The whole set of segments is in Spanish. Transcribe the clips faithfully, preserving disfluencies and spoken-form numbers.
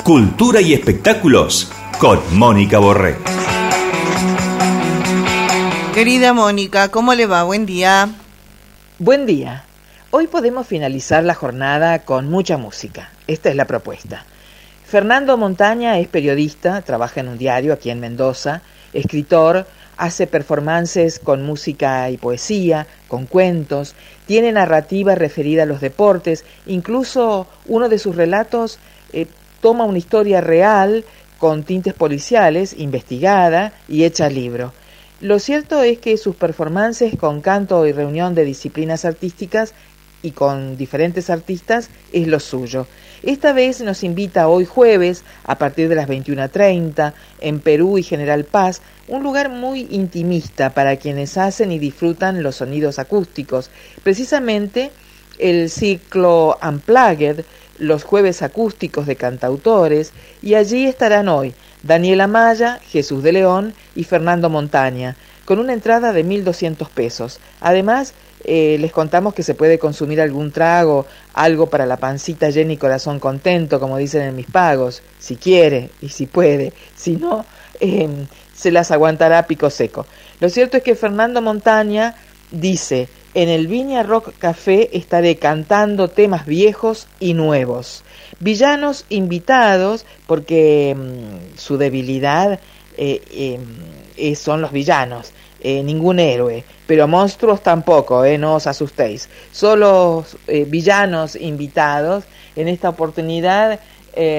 cultura y espectáculos con Mónica Borré. Querida Mónica, ¿cómo le va? Buen día. Buen día. Hoy podemos finalizar la jornada con mucha música. Esta es la propuesta. Fernando Montaña es periodista, trabaja en un diario aquí en Mendoza, escritor, hace performances con música y poesía, con cuentos, tiene narrativa referida a los deportes, incluso uno de sus relatos eh, toma una historia real con tintes policiales, investigada y hecha libro. Lo cierto es que sus performances con canto y reunión de disciplinas artísticas y con diferentes artistas es lo suyo. Esta vez nos invita hoy jueves, a partir de las veintiuna treinta, en Perú y General Paz, un lugar muy intimista para quienes hacen y disfrutan los sonidos acústicos. Precisamente el ciclo Unplugged, los jueves acústicos de cantautores, y allí estarán hoy Daniela Maya, Jesús de León y Fernando Montaña, con una entrada de mil doscientos pesos. Además, eh, les contamos que se puede consumir algún trago, algo para la pancita llena y corazón contento, como dicen en mis pagos, si quiere y si puede, si no, eh, se las aguantará pico seco. Lo cierto es que Fernando Montaña dice: en el Viña Rock Café estaré cantando temas viejos y nuevos. Villanos invitados, porque mmm, su debilidad eh, eh, son los villanos. Eh, ningún héroe, pero monstruos tampoco, eh, no os asustéis. Solo eh, villanos invitados. En esta oportunidad, eh,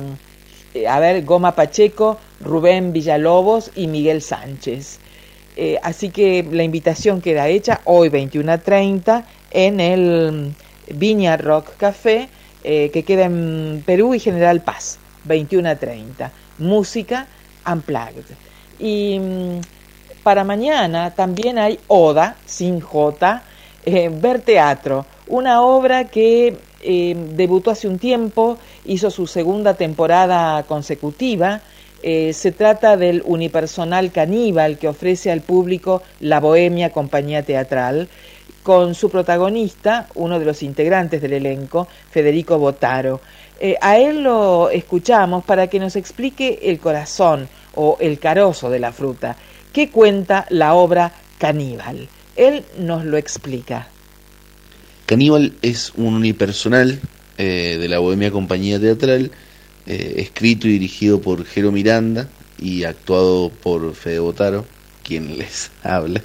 a ver, Goma Pacheco, Rubén Villalobos y Miguel Sánchez. Eh, así que la invitación queda hecha hoy veintiuna treinta en el Viña Rock Café, eh, que queda en Perú y General Paz, veintiuna treinta. Música Unplugged. Y mmm, para mañana también hay Oda, sin J, eh, Ver Teatro, una obra que eh, debutó hace un tiempo, hizo su segunda temporada consecutiva. Eh, se trata del unipersonal caníbal que ofrece al público la Bohemia Compañía Teatral, con su protagonista, uno de los integrantes del elenco, Federico Botaro. Eh, a él lo escuchamos para que nos explique el corazón o el carozo de la fruta. ¿Qué cuenta la obra Caníbal? Él nos lo explica. Caníbal es un unipersonal eh, de la Bohemia Compañía Teatral, eh, escrito y dirigido por Jero Miranda y actuado por Fede Botaro, quien les habla.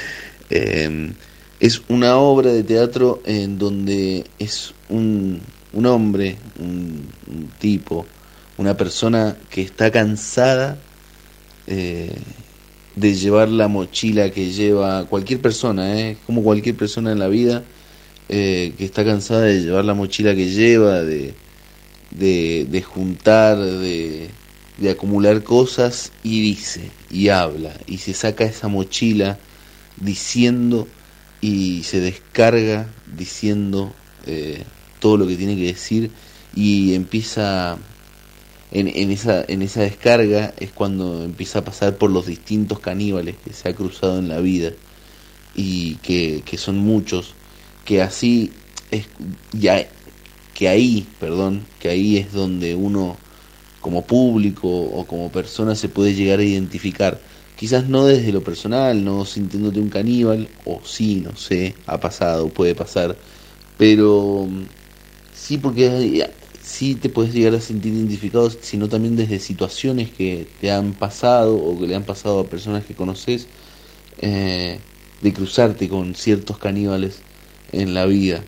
eh, es una obra de teatro en donde es un, un hombre, un, un tipo, una persona que está cansada eh, de llevar la mochila que lleva cualquier persona, eh, como cualquier persona en la vida, eh, que está cansada de llevar la mochila que lleva, de, de, de juntar, de, de acumular cosas, y dice, y habla, y se saca esa mochila diciendo, y se descarga diciendo eh, todo lo que tiene que decir, y empieza... En, en esa en esa descarga es cuando empieza a pasar por los distintos caníbales que se ha cruzado en la vida, y que, que son muchos, que así es ya que ahí perdón que ahí es donde uno como público o como persona se puede llegar a identificar, quizás no desde lo personal, no sintiéndote un caníbal, o sí, no sé, ha pasado, puede pasar, pero sí, porque sí te puedes llegar a sentir identificado, sino también desde situaciones que te han pasado o que le han pasado a personas que conoces, eh, de cruzarte con ciertos caníbales en la vida,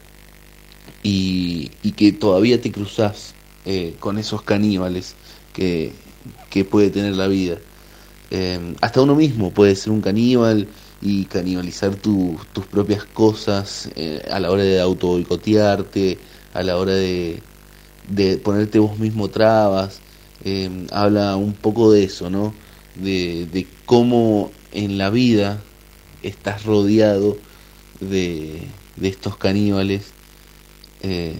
y, y que todavía te cruzás eh, con esos caníbales que, que puede tener la vida. Eh, hasta uno mismo puede ser un caníbal y canibalizar tu, tus propias cosas eh, a la hora de auto boicotearte, a la hora de de ponerte vos mismo trabas. Eh, habla un poco de eso, ¿no? De, de cómo en la vida estás rodeado de, de estos caníbales, eh,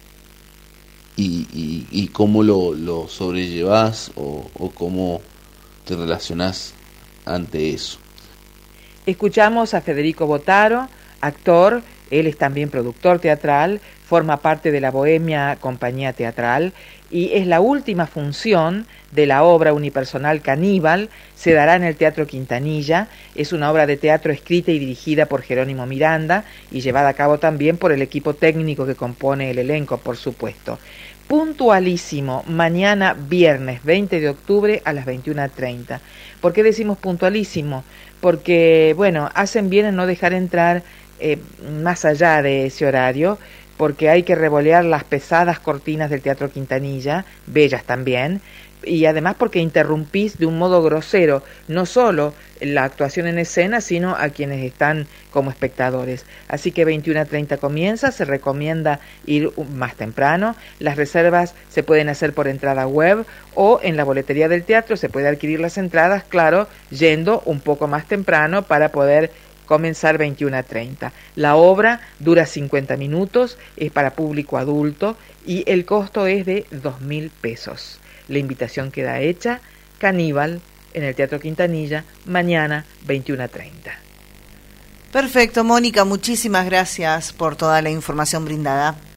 y, y, y cómo lo, lo sobrellevás o, o cómo te relacionás ante eso. Escuchamos a Federico Botaro, actor, Él es también productor teatral, forma parte de la Bohemia Compañía Teatral y es la última función de la obra unipersonal Caníbal. Se dará en el Teatro Quintanilla. Es una obra de teatro escrita y dirigida por Jerónimo Miranda y llevada a cabo también por el equipo técnico que compone el elenco, por supuesto. Puntualísimo, mañana viernes veinte de octubre a las veintiuna treinta. ¿Por qué decimos puntualísimo? Porque, bueno, hacen bien en no dejar entrar eh, más allá de ese horario, porque hay que revolear las pesadas cortinas del Teatro Quintanilla, bellas también, y además porque interrumpís de un modo grosero no solo la actuación en escena, sino a quienes están como espectadores. Así que veintiuna treinta comienza, se recomienda ir más temprano. Las reservas se pueden hacer por entrada web o en la boletería del teatro se puede adquirir las entradas, claro, yendo un poco más temprano para poder comenzar veintiuna treinta. La obra dura cincuenta minutos, es para público adulto y el costo es de dos mil pesos. La invitación queda hecha. Caníbal en el Teatro Quintanilla, mañana veintiuna treinta. Perfecto, Mónica, muchísimas gracias por toda la información brindada.